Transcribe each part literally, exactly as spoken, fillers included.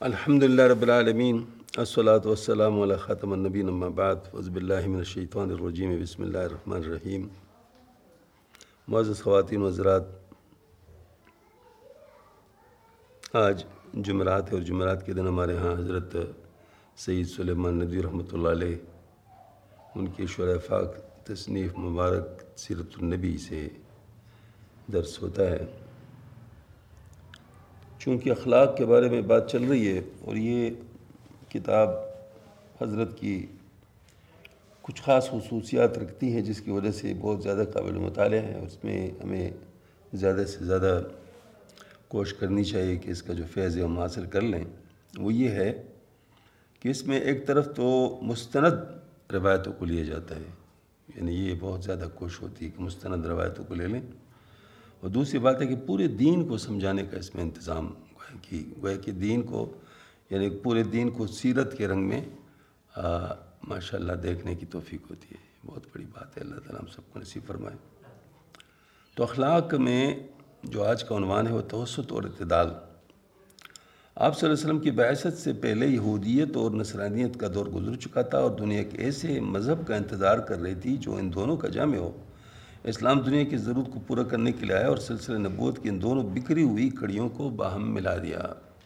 الحمدللہ رب العالمین الصلاۃ والسلام علی خاتم النبیین اما بعد اعوذ باللہ من الشیطان الرجیم بسم اللہ الرحمن الرحیم۔ معزز خواتین و حضرات، آج جمعرات ہے اور جمعرات کے دن ہمارے ہاں حضرت سید سلیمان ندوی رحمۃ اللہ علیہ ان کی شرح فاق تصنیف مبارک سیرت النبی سے درس ہوتا ہے۔ چونکہ اخلاق کے بارے میں بات چل رہی ہے اور یہ کتاب حضرت کی کچھ خاص خصوصیات رکھتی ہے جس کی وجہ سے بہت زیادہ قابل مطالعہ ہے، اور اس میں ہمیں زیادہ سے زیادہ کوشش کرنی چاہیے کہ اس کا جو فیض ہے ہم حاصل کر لیں۔ وہ یہ ہے کہ اس میں ایک طرف تو مستند روایتوں کو لیا جاتا ہے، یعنی یہ بہت زیادہ کوشش ہوتی ہے کہ مستند روایتوں کو لے لیں، اور دوسری بات ہے کہ پورے دین کو سمجھانے کا اس میں انتظام گویا کہ گویا کہ دین کو یعنی پورے دین کو سیرت کے رنگ میں ماشاء اللہ دیکھنے کی توفیق ہوتی ہے۔ بہت بڑی بات ہے، اللہ تعالیٰ ہم سب کو نصیب فرمائے۔ تو اخلاق میں جو آج کا عنوان ہے وہ توسط اور اعتدال۔ آپ صلی اللہ علیہ وسلم کی بعثت سے پہلے یہودیت اور نصرانیت کا دور گزر چکا تھا، اور دنیا کے ایسے مذہب کا انتظار کر رہی تھی جو ان دونوں کا جامع ہو۔ اسلام دنیا کی ضرورت کو پورا کرنے کے لیے آیا اور سلسلہ نبوت کی ان دونوں بکھری ہوئی کڑیوں کو باہم ملا دیا۔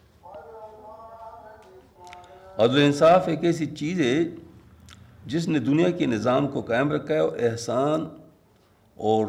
عدل و انصاف ایک ایسی چیز ہے جس نے دنیا کے نظام کو قائم رکھا ہے، اور احسان اور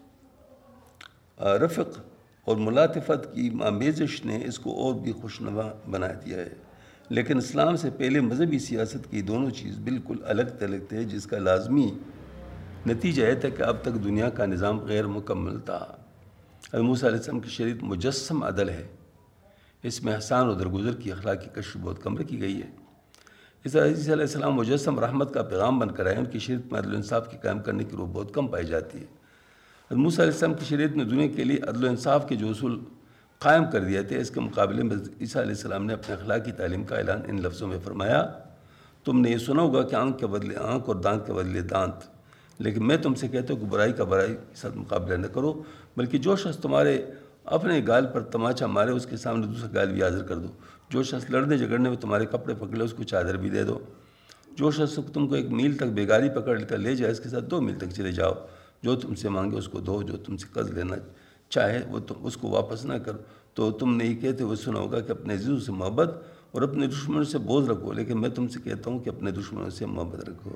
رفق اور ملاطفت کی آمیزش نے اس کو اور بھی خوشنما بنا دیا ہے۔ لیکن اسلام سے پہلے مذہبی سیاست کی دونوں چیز بالکل الگ تھلگ تھے، جس کا لازمی نتیجہ یہ تھا کہ اب تک دنیا کا نظام غیر مکمل تھا۔ حضرت موسیٰ علیہ السلام کی شریعت مجسم عدل ہے، اس میں احسان اور درگزر کی اخلاقی کشش بہت کم رکھی گئی ہے۔ اس طرح عیسیٰ علیہ السلام مجسم رحمت کا پیغام بن کر آئے، ان کی شریعت میں عدل و انصاف کی قائم کرنے کی روح بہت کم پائی جاتی ہے۔ حضرت موسیٰ علیہ السلام کی شریعت نے دنیا کے لیے عدل و انصاف کے جو اصول قائم کر دیے تھے، اس کے مقابلے میں عیسیٰ علیہ السلام نے اپنے اخلاقی تعلیم کا اعلان ان لفظوں میں فرمایا: تم نے یہ سنا ہوگا کہ آنکھ کے بدلے آنکھ اور دانت کے بدلے دانت، لیکن میں تم سے کہتا ہوں کہ برائی کا برائی کے ساتھ مقابلہ نہ کرو، بلکہ جو شخص تمہارے اپنے گال پر تماچا مارے اس کے سامنے دوسرا گال بھی حاضر کر دو، جو شخص لڑنے جھگڑنے میں تمہارے کپڑے پکڑے اس کو چادر بھی دے دو، جو شخص تم کو ایک میل تک بیگاری پکڑ کر لے جائے اس کے ساتھ دو میل تک چلے جاؤ، جو تم سے مانگے اس کو دو، جو تم سے قرض لینا چاہے وہ تم اس کو واپس نہ کرو۔ تو تم نے یہ کہتے ہوئے سنا ہوگا کہ اپنے عزیزوں سے محبت اور اپنے دشمنوں سے بغض رکھو، لیکن میں تم سے کہتا ہوں کہ اپنے دشمنوں سے محبت رکھو۔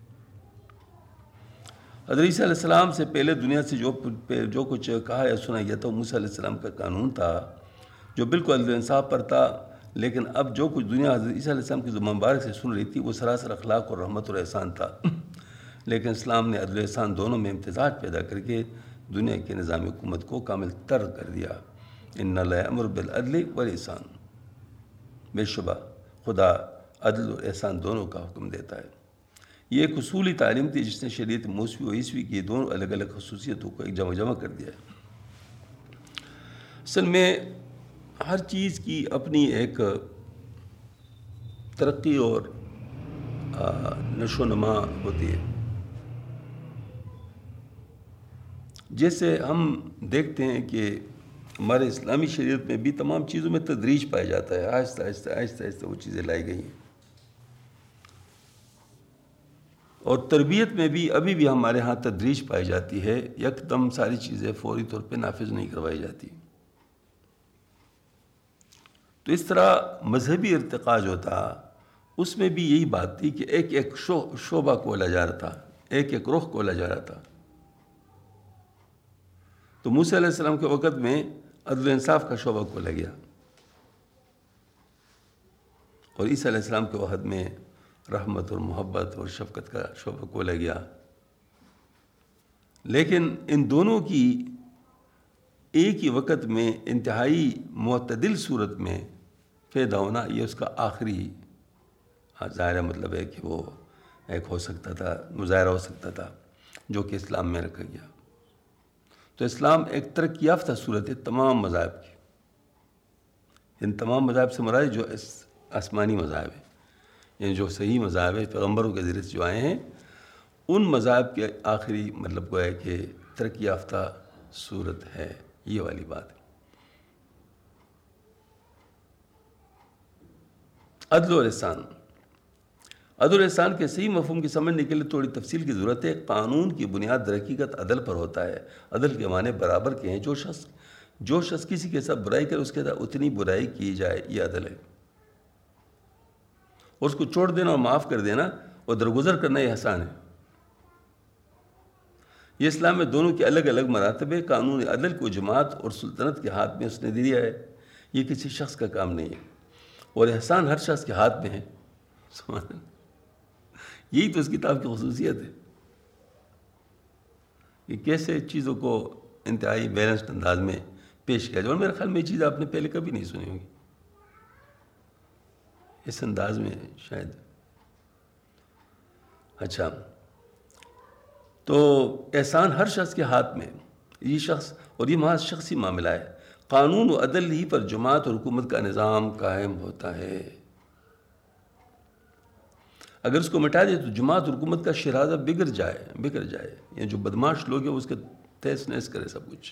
حضرت عیسیٰ علیہ السلام سے پہلے دنیا سے جو جو کچھ کہا یا سنا گیا تھا وہ موسیٰ علیہ السلام کا قانون تھا جو بالکل عدل و انصاف پر تھا، لیکن اب جو کچھ دنیا حضرت عیسیٰ علیہ السلام کی زبان مبارک سے سن رہی تھی وہ سراسر اخلاق اور رحمت اور احسان تھا۔ لیکن اسلام نے عدل و احسان دونوں میں امتزاج پیدا کر کے دنیا کے نظام حکومت کو کامل تر کر دیا۔ ان اللہ یأمر بالعدل والاحسان، بے شبہ خدا عدل و احسان دونوں کا حکم دیتا ہے۔ یہ ایک اصولی تعلیم تھی جس نے شریعت موسوی و عیسوی کی دونوں الگ الگ خصوصیتوں کو ایک جمع جمع کر دیا ہے۔ اصل میں ہر چیز کی اپنی ایک ترقی اور نشو و نما ہوتی ہے۔ جیسے ہم دیکھتے ہیں کہ ہمارے اسلامی شریعت میں بھی تمام چیزوں میں تدریج پایا جاتا ہے، آہستہ آہستہ آہستہ آہستہ وہ چیزیں لائی گئی ہیں، اور تربیت میں بھی ابھی بھی ہمارے ہاں تدریج پائی جاتی ہے، یکدم ساری چیزیں فوری طور پہ نافذ نہیں کروائی جاتی۔ تو اس طرح مذہبی ارتقاء جو تھا اس میں بھی یہی بات تھی کہ ایک ایک شعبہ کھولا جا رہا تھا، ایک ایک رخ کھولا جا رہا تھا۔ تو موسیٰ علیہ السلام کے وقت میں عدل و انصاف کا شعبہ کھولا گیا، اور عیسیٰ علیہ السلام کے وقت میں رحمت اور محبت اور شفقت کا شعبہ کھولا گیا۔ لیکن ان دونوں کی ایک ہی وقت میں انتہائی معتدل صورت میں پیدا ہونا، یہ اس کا آخری ظاہرہ مطلب ہے کہ وہ ایک ہو سکتا تھا، مظاہرہ ہو سکتا تھا جو کہ اسلام میں رکھا گیا۔ تو اسلام ایک ترقی یافتہ صورت ہے تمام مذاہب کی، ان تمام مذاہب سے مراد جو آسمانی مذاہب ہیں، یعنی جو صحیح مذاہب ہیں پیغمبروں کے ذریعے سے جو آئے ہیں، ان مذاہب کے آخری مطلب کو ہے کہ ترقی یافتہ صورت ہے، یہ والی بات ہے۔ عدل اور احسان. عدل و احسان کے صحیح مفہوم کی سمجھنے کے لیے تھوڑی تفصیل کی ضرورت ہے. قانون کی بنیاد در حقیقت عدل پر ہوتا ہے. عدل کے معنی برابر کے ہیں. جو شخص جو شخص کسی کے ساتھ برائی کرے اس کے ساتھ اتنی برائی کی جائے، یہ عدل ہے. اور اس کو چھوڑ دینا اور معاف کر دینا اور درگزر کرنا یہ احسان ہے. یہ اسلام میں دونوں کے الگ الگ مراتب ہے. قانون عدل کو جماعت اور سلطنت کے ہاتھ میں اس نے دے دیا ہے، یہ کسی شخص کا کام نہیں ہے. اور احسان ہر شخص کے ہاتھ میں ہے. یہی تو اس کتاب کی خصوصیت ہے کہ کیسے چیزوں کو انتہائی بیلنسڈ انداز میں پیش کیا جائے. اور میرے خیال میں یہ چیز آپ نے پہلے کبھی نہیں سنی ہوگی اس انداز میں شاید. اچھا، تو احسان ہر شخص کے ہاتھ میں. یہ شخص اور یہ محض شخصی معاملہ ہے. قانون و عدل ہی پر جماعت اور حکومت کا نظام قائم ہوتا ہے. اگر اس کو مٹا دے تو جماعت اور حکومت کا شرازہ بگڑ جائے بگڑ جائے یا جو بدماش لوگ ہیں اس کے تہس نہس کرے سب کچھ.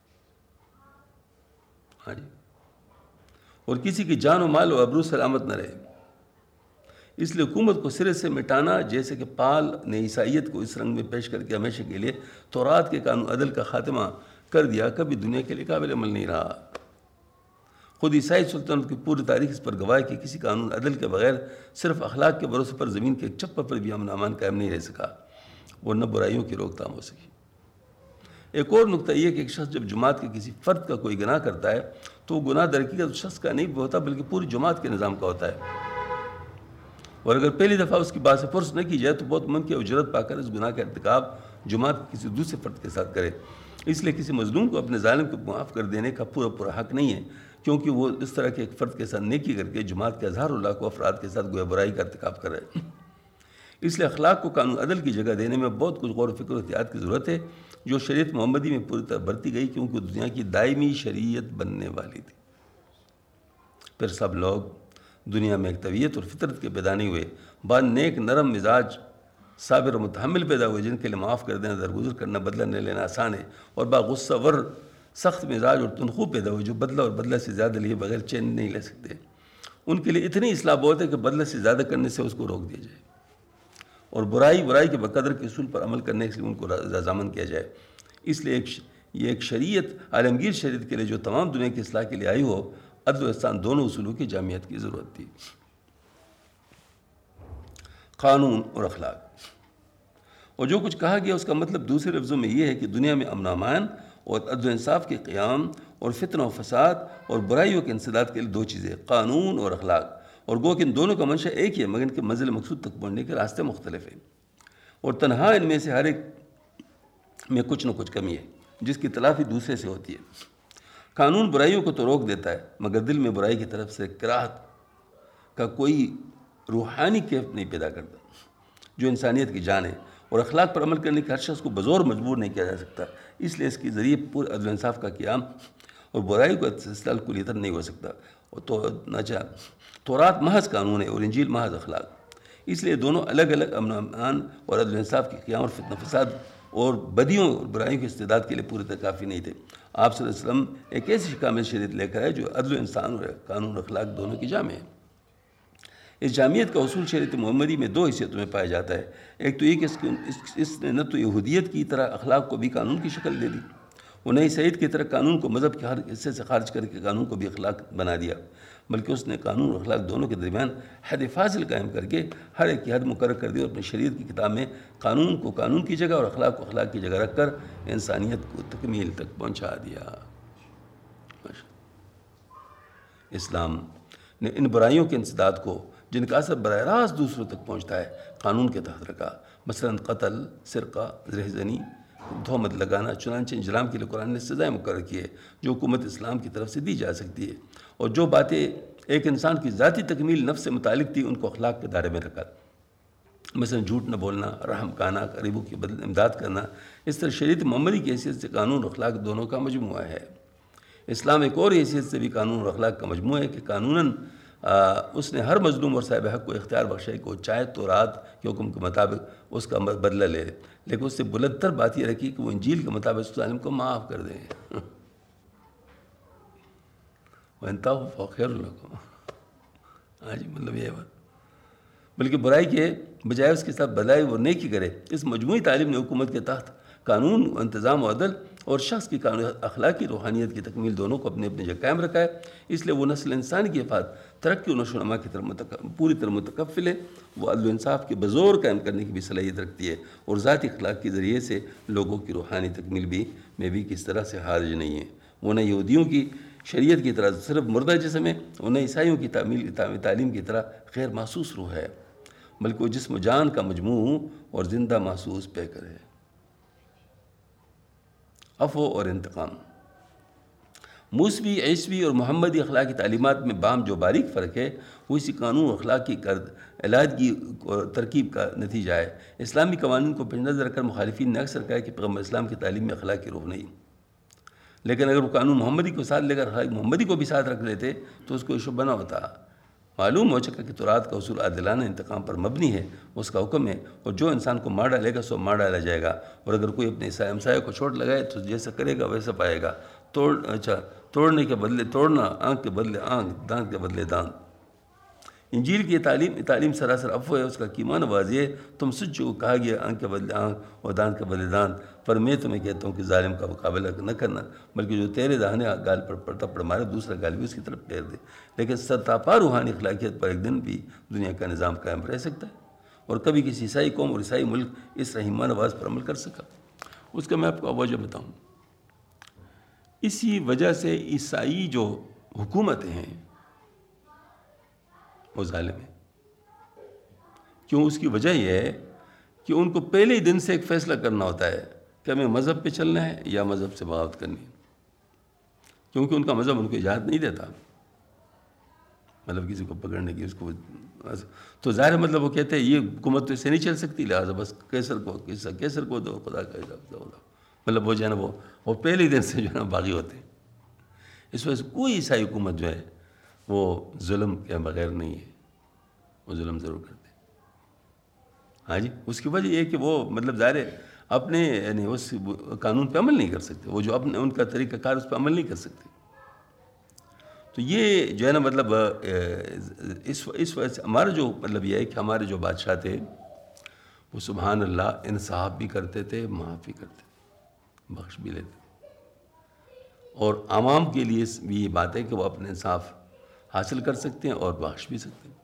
ہاں جی. اور کسی کی جان و مال و ابرو سلامت نہ رہے. اس لیے حکومت کو سرے سے مٹانا، جیسے کہ پال نے عیسائیت کو اس رنگ میں پیش کر کے ہمیشہ کے لیے تورات کے قانون عدل کا خاتمہ کر دیا، کبھی دنیا کے لیے قابل عمل نہیں رہا. خود عیسائی سلطنت کی پوری تاریخ اس پر گواہ کہ کسی قانون عدل کے بغیر صرف اخلاق کے بھروسے پر زمین کے ایک چپر پر بھی امن و امان قائم نہیں رہ سکا اور نہ برائیوں کی روک تھام ہو سکی. ایک اور نقطہ یہ کہ ایک شخص جب جماعت کے کسی فرد کا کوئی گناہ کرتا ہے تو وہ گناہ در حقیقت اس شخص کا نہیں ہوتا بلکہ پوری جماعت کے نظام کا ہوتا ہے. اور اگر پہلی دفعہ اس کی بات سے پرس نہ کی جائے تو بہت ممکن ہے اجرت پا کر اس گناہ کا ارتکاب جماعت کے کسی دوسرے فرد کے ساتھ کرے. اس لیے کسی مظلوم کو اپنے ظالم کو معاف کر دینے کا پورا پورا حق نہیں ہے، کیونکہ وہ اس طرح کے ایک فرد کے ساتھ نیکی کر کے جماعت کے ہزاروں لاکھوں افراد کے ساتھ گویا برائی کا ارتکاب کر رہے ہیں. اس لیے اخلاق کو قانون عدل کی جگہ دینے میں بہت کچھ غور و فکر و احتیاط کی ضرورت ہے، جو شریعت محمدی میں پوری طرح برتی گئی، کیونکہ وہ دنیا کی دائمی شریعت بننے والی تھی. پھر سب لوگ دنیا میں ایک طبیعت اور فطرت کے پیدا نہیں ہوئے. بعض نیک نرم مزاج صابر و متحمل پیدا ہوئے جن کے لیے معاف کر دینا، درگزر کرنا، بدلہ نہ لینا آسان ہے. اور بعض غصہ ور سخت مزاج اور تنخو پیدا ہوئے جو بدلہ اور بدلہ سے زیادہ لیے بغیر چین نہیں لے سکتے. ان کے لیے اتنی اصلاح بہت ہے کہ بدلہ سے زیادہ کرنے سے اس کو روک دیا جائے اور برائی برائی کے بقدر کے اصول پر عمل کرنے کے لیے ان کو رضامند کیا جائے. اس لیے ایک یہ ایک شریعت عالمگیر شریعت کے لیے جو تمام دنیا کی اصلاح کے لیے آئی ہو، عدل و احسان دونوں اصولوں کی جامعیت کی ضرورت تھی. قانون اور اخلاق. اور جو کچھ کہا گیا اس کا مطلب دوسرے لفظوں میں یہ ہے کہ دنیا میں امن و امان اور عدل و انصاف کے قیام اور فتنہ و فساد اور برائیوں کے انسداد کے لیے دو چیزیں، قانون اور اخلاق. اور گو کہ ان دونوں کا منشا ایک ہی ہے مگر ان کے منزل مقصود تک پہنچنے کے راستے مختلف ہیں، اور تنہا ان میں سے ہر ایک میں کچھ نہ کچھ کمی ہے جس کی تلافی دوسرے سے ہوتی ہے. قانون برائیوں کو تو روک دیتا ہے مگر دل میں برائی کی طرف سے کراہت کا کوئی روحانی کیف نہیں پیدا کرتا جو انسانیت کی جان ہے. اور اخلاق پر عمل کرنے کے ہر شخص کو بزور مجبور نہیں کیا جا سکتا، اس لیے اس کے ذریعے پورے عدل و انصاف کا قیام اور برائی کو استحصال کلیتاً نہیں ہو سکتا. اور تو ناچا تورات محض قانون ہے اور انجیل محض اخلاق. اس لیے دونوں الگ الگ امن و امان اور عدل و انصاف کے قیام اور فتنہ فساد اور بدیوں اور برائیوں کے استعداد کے لیے پوری طرح کافی نہیں تھے. آپ صلی اللہ علیہ وسلم ایک ایسی کامل شریعت لے کر ہے جو عدل و انسان اور قانون اور اخلاق دونوں کی جامع ہے. اس جامعیت کا اصول شریعت محمدی میں دو حیثیتوں میں پایا جاتا ہے. ایک تو یہ کہ اس نے نہ تو یہودیت کی طرح اخلاق کو بھی قانون کی شکل دے دی، وہ نہ عیسائیت کی طرح قانون کو مذہب کے ہر حصے سے خارج کر کے قانون کو بھی اخلاق بنا دیا، بلکہ اس نے قانون اور اخلاق دونوں کے درمیان حد فاصل قائم کر کے ہر ایک کی حد مقرر کر دی اور اپنی شریعت کی کتاب میں قانون کو قانون کی جگہ اور اخلاق کو اخلاق کی جگہ رکھ کر انسانیت کو تکمیل تک پہنچا دیا. اسلام نے ان برائیوں کے انسداد کو جن کا اثر براہ راست دوسروں تک پہنچتا ہے قانون کے تحت رکھا، مثلا قتل، سرقہ، رہزنی، تہمت لگانا. چنانچہ انجرام کے لیے قرآن نے سزائیں مقرر کی ہے جو حکومت اسلام کی طرف سے دی جا سکتی ہے، اور جو باتیں ایک انسان کی ذاتی تکمیل نفس سے متعلق تھی ان کو اخلاق کے دائرے میں رکھا، مثلا جھوٹ نہ بولنا، رحم کھانا، غریبوں کی امداد کرنا. اس طرح شریعت محمدی کی حیثیت سے قانون اور اخلاق دونوں کا مجموعہ ہے. اسلام ایک اور حیثیت سے بھی قانون اور اخلاق کا مجموعہ ہے کہ قانوناً اس نے ہر مظلوم اور صاحب حق کو اختیار بخشا کہ وہ چاہے تو رات کے حکم کے مطابق اس کا بدلہ لے، لیکن اس سے بلندتر بات یہ رکھی کہ وہ انجیل کے مطابق اس ظالم کو معاف کر دے. وَإِن تَعْفُوا فَهُوَ خَيْرٌ لَكُمْ. ہاں جی، مطلب یہ ہے، بلکہ برائی کے بجائے اس کے ساتھ بھلائی اور نیکی کرے۔ اس مجموعی تعلیم نے حکومت کے تحت قانون، انتظام و عدل اور شخص کی قانون اخلاقی روحانیت کی تکمیل دونوں کو اپنے اپنے جگہ قائم رکھا ہے۔ اس لیے وہ نسل انسانی کی حفاظت، ترقی و نشو و نما کی طرف متک- پوری طرح متکفل ہے۔ وہ عدل و انصاف کے بزور قائم کرنے کی بھی صلاحیت رکھتی ہے، اور ذاتی اخلاق کے ذریعے سے لوگوں کی روحانی تکمیل بھی میں بھی کس طرح سے حارج نہیں ہے۔ وہ نہ یہودیوں کی شریعت کی طرح صرف مردہ جسم ہے، اور نہ عیسائیوں کی تعمیل تعلیم کی طرح غیر محسوس روح ہے، بلکہ وہ جسم و جان کا مجموع اور زندہ محسوس پیکر ہے۔ عفو اور انتقام۔ موسوی، عیسوی اور محمدی اخلاقی تعلیمات میں باہم جو باریک فرق ہے، وہ اسی قانون اخلاقی کرد علیحدگی اور ترکیب کا نتیجہ ہے۔ اسلامی قوانین کو پیش نظر رکھ کر مخالفین نے اکثر کہا کہ پیغمبر اسلام کی تعلیم میں اخلاقی روح نہیں، لیکن اگر وہ قانون محمدی کو ساتھ لے کر اخلاق محمدی کو بھی ساتھ رکھ لیتے تو اس کو شبہ نہ ہوتا۔ معلوم ہو چکا کہ تورات کا اصول عادلانہ انتقام پر مبنی ہے، اس کا حکم ہے، اور جو انسان کو مار ڈالے گا سو مار ڈالا جائے گا، اور اگر کوئی اپنے ہمسائے کو چوٹ لگائے تو جیسا کرے گا ویسا پائے گا۔ توڑ اچھا توڑنے کے بدلے توڑنا، آنکھ کے بدلے آنکھ، دانت کے بدلے دانت۔ انجیل کی یہ تعلیم تعلیم سراسر عفو ہے، اس کا کیمان واضح ہے۔ تم سچ کو کہا گیا آنکھ کے بدلے آنکھ اور دانت کے بدلے دانت، پر میں تمہیں کہتا ہوں کہ ظالم کا مقابلہ نہ کرنا، بلکہ جو تیرے داہنے گال پر پڑتا پڑ مارے دوسرا گال بھی اس کی طرف پھیر دے۔ لیکن سرتاپا روحانی اخلاقیت پر ایک دن بھی دنیا کا نظام قائم رہ سکتا ہے، اور کبھی کسی عیسائی قوم اور عیسائی ملک اس رحیمانہ آواز پر عمل کر سکا۔ اس کا میں آپ کو وجہ بتاؤں۔ اسی وجہ سے عیسائی جو حکومتیں ہیں وہ ظالم ہیں۔ کیوں؟ اس کی وجہ یہ ہے کہ ان کو پہلے ہی دن سے ایک فیصلہ کرنا ہوتا ہے کہ ہمیں مذہب پہ چلنا ہے یا مذہب سے بغاوت کرنی ہے، کیونکہ ان کا مذہب ان کو اجازت نہیں دیتا مطلب کسی کو پکڑنے کی۔ اس کو تو ظاہر مطلب وہ کہتے ہیں یہ حکومت تو اس سے نہیں چل سکتی، لہٰذا بس کیسر کو کیسر کو دو، خدا کا مطلب وہ جو ہے نا وہ وہ پہلے ہی دن سے جو ہے نا باغی ہوتے ہیں۔ اس وجہ سے کوئی عیسائی حکومت جو ہے وہ ظلم کے بغیر نہیں ہے، وہ ظلم ضرور کرتے ہیں۔ ہاں جی، اس کی وجہ یہ ہے کہ وہ مطلب ظاہر ہے اپنے یعنی اس قانون پہ عمل نہیں کر سکتے، وہ جو اپنے ان کا طریقہ کار اس پہ عمل نہیں کر سکتے۔ تو یہ جو ہے نا مطلب اس اس وجہ سے ہمارا جو مطلب یہ ہے کہ ہمارے جو بادشاہ تھے وہ سبحان اللہ انصاف بھی کرتے تھے، معاف بھی کرتے تھے، بخش بھی لیتے تھے، اور عوام کے لیے بھی یہ بات ہے کہ وہ اپنے انصاف حاصل کر سکتے ہیں اور بخش بھی سکتے ہیں۔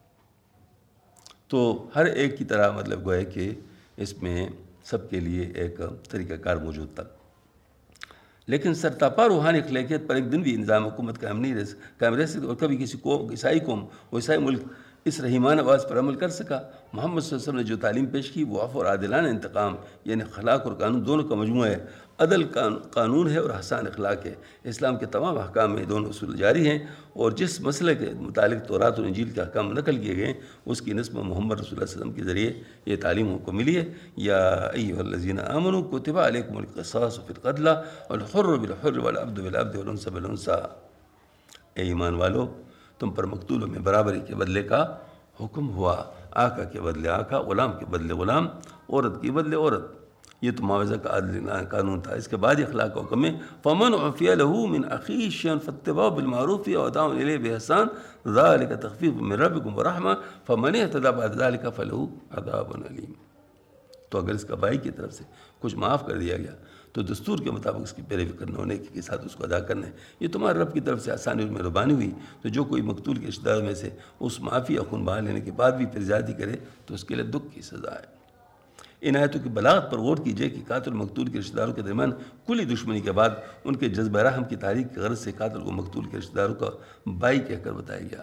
تو ہر ایک کی طرح مطلب گویا کہ اس میں سب کے لیے ایک طریقہ کار موجود تھا، لیکن سرتاپا روحانی اخلاقیت پر ایک دن بھی نظام حکومت قائم نہیں رہ قائم رہ سکتے، اور کبھی کسی قوم عیسائی قوم اور عیسائی ملک اس رحیمانہ آواز پر عمل کر سکا۔ محمد صلی اللہ علیہ وسلم نے جو تعلیم پیش کی وہ عفو اور عادلانہ انتقام یعنی اخلاق اور قانون دونوں کا مجموعہ ہے۔ عدل قانون ہے اور حسان اخلاق ہے۔ اسلام کے تمام احکام میں دونوں اصول جاری ہیں، اور جس مسئلے کے متعلق تورات اور انجیل کے احکام نقل کیے گئے ہیں اس کی نسبت محمد رسول اللہ صلی اللہ علیہ وسلم کے ذریعے یہ تعلیم کو ملی ہے۔ یا ایھا الذین آمنوا کتب علیکم القصاص فی القتلی والحر بالحر والعبد بالعبد والانثى بالانثى، اے ایمان والو تم پر مقتولوں میں برابری کے بدلے کا حکم ہوا، آقا کے بدلے آقا، غلام کے بدلے غلام، عورت کے بدلے عورت۔ یہ تو معاوضہ کا عادل قانون تھا۔ اس کے بعد اخلاق کا حکم ہے فمن عفی لہ من اخیہ شیئا فاتباع بالمعروف واداء الیہ باحسان ذلک تخفیف من ربکم ورحمہ فمن اہتدی بعد ذلک فلہ عذاب علیم۔ تو اگر اس کا بھائی کی طرف سے کچھ معاف کر دیا گیا تو دستور کے مطابق اس کی پیروی کرنا ہونے کے ساتھ اس کو ادا کرنا ہے۔ یہ تمہارے رب کی طرف سے آسانی اور مہربانی ہوئی۔ تو جو کوئی مقتول کے رشتہ داروں میں سے اس معافی یا خون بہا لینے کے بعد بھی پھر زیادتی کرے تو اس کے لیے دکھ کی سزا ہے۔ ان آیتوں کی بلاغت پر غور کیجئے کہ قاتل مقتول کے رشتہ داروں کے درمیان کلی دشمنی کے بعد ان کے جذبہ رحم کی تحریک کی غرض سے قاتل کو مقتول کے رشتہ داروں کا بھائی کہہ کر بتایا گیا۔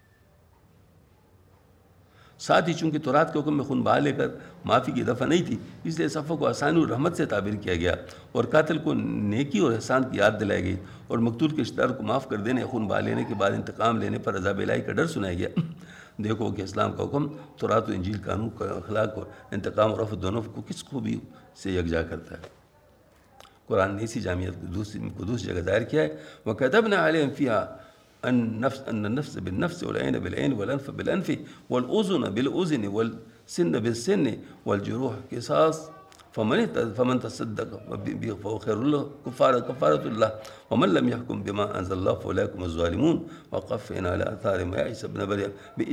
ساتھ ہی چونکہ تورات کے حکم میں خون بہا لے کر معافی کی دفعہ نہیں تھی، اس لیے صفوں کو آسانی اور رحمت سے تعبیر کیا گیا، اور قاتل کو نیکی اور احسان کی یاد دلائی گئی، اور مقتول کے رشتہ دار کو معاف کر دینے یا خون بہا لینے کے بعد انتقام لینے پر عذاب الہی کا ڈر سنایا گیا۔ دیکھو کہ اسلام کا حکم تورات و انجیل قانون کا اخلاق اور انتقام اور رفع دونوں کو کس خوبی سے یکجا کرتا ہے۔ قرآن نے اسی جامعیت کو دوسری کو دوسری جگہ ظاہر کیا ہے وَكَتَبْنَا عَلَيْهِمْ فِيهَا النفس ان النفس بالنفس والعين بالعين والانف بالانف والاذن بالاذن والسن بالسن والجروح قصاص فمن فمن تصدق به فهو خير له كفارة كفارة الله ومن لم يحكم بما أنزل الله فأولئك هم الظالمون وقفنا على آثارهم يا عيسى ابن مريم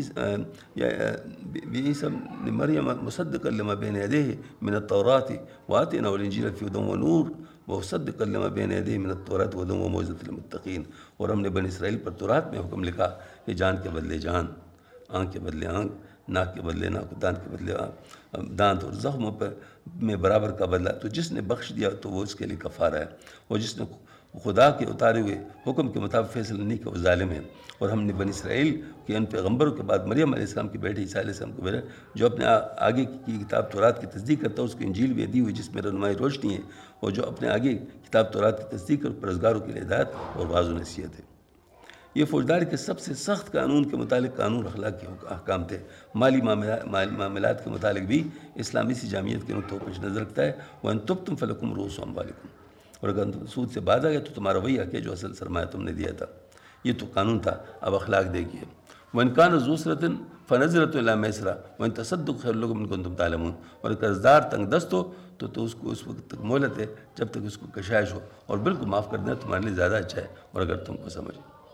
بعيسى ابن مريم مصدقا لما بين يديه من التوراة وآتيناه الإنجيل فيه هدى ونور ومصدقا لما بين يديه من التوراة وهدى وموعظة للمتقين. اور ہم نے بنی اسرائیل پر تورات میں حکم لکھا کہ جان کے بدلے جان، آنکھ کے بدلے آنکھ، ناک کے بدلے ناک، دانت کے بدلے دانت، اور زخموں پر میں برابر کا بدلہ. تو جس نے بخش دیا تو وہ اس کے لیے کفارہ ہے، اور جس نے خدا کے اتارے ہوئے حکم کے مطابق فیصلہ نہیں کیا وہ ظالم ہے. اور ہم نے بنی اسرائیل کے ان پیغمبروں کے بعد مریم علیہ السلام کی بیٹی عیسیٰ علیہ السلام کو بھیجا جو اپنے آگے کی کتاب تورات کی تصدیق کرتا ہے، اس کو انجیل بھی دی ہوئی جس میں رہنمائی روشنی ہے، اور جو اپنے آگے کتاب تورات کی تصدیق اور پرہیزگاروں کے لیے ہدایت اور واضح و نصیحت ہے. یہ فوجداری کے سب سے سخت قانون کے متعلق قانون اخلاق کے احکام تھے. مالی معاملات کے متعلق بھی اسلامی سی جامعیت کے نقطوں کو پیش نظر رکھتا ہے. وَإِن تُبْتُمْ فَلَكُمْ رُءُوسُ أَمْوَالِكُمْ، اور اگر سود سے باز آ گیا تو تمہارا وہی حق ہے جو اصل سرمایہ تم نے دیا تھا. یہ تو قانون تھا. اب اخلاق دیکھیے. وَإِن كَانَ ذُو عُسْرَةٍ فَنَظِرَةٌ إِلَىٰ مَيْسَرَةٍ وَإِن تَصَدَّقُوا خَيْرٌ لَكُمْ إِن كُنتُمْ تَعْلَمُونَ. اور قرضدار تنگ دست ہو تو تو اس کو اس وقت تک مہلت ہے جب تک اس کو کشائش ہو، اور بالکل معاف کر دینا تمہارے لیے زیادہ اچھا ہے، اور اگر تم کو سمجھ.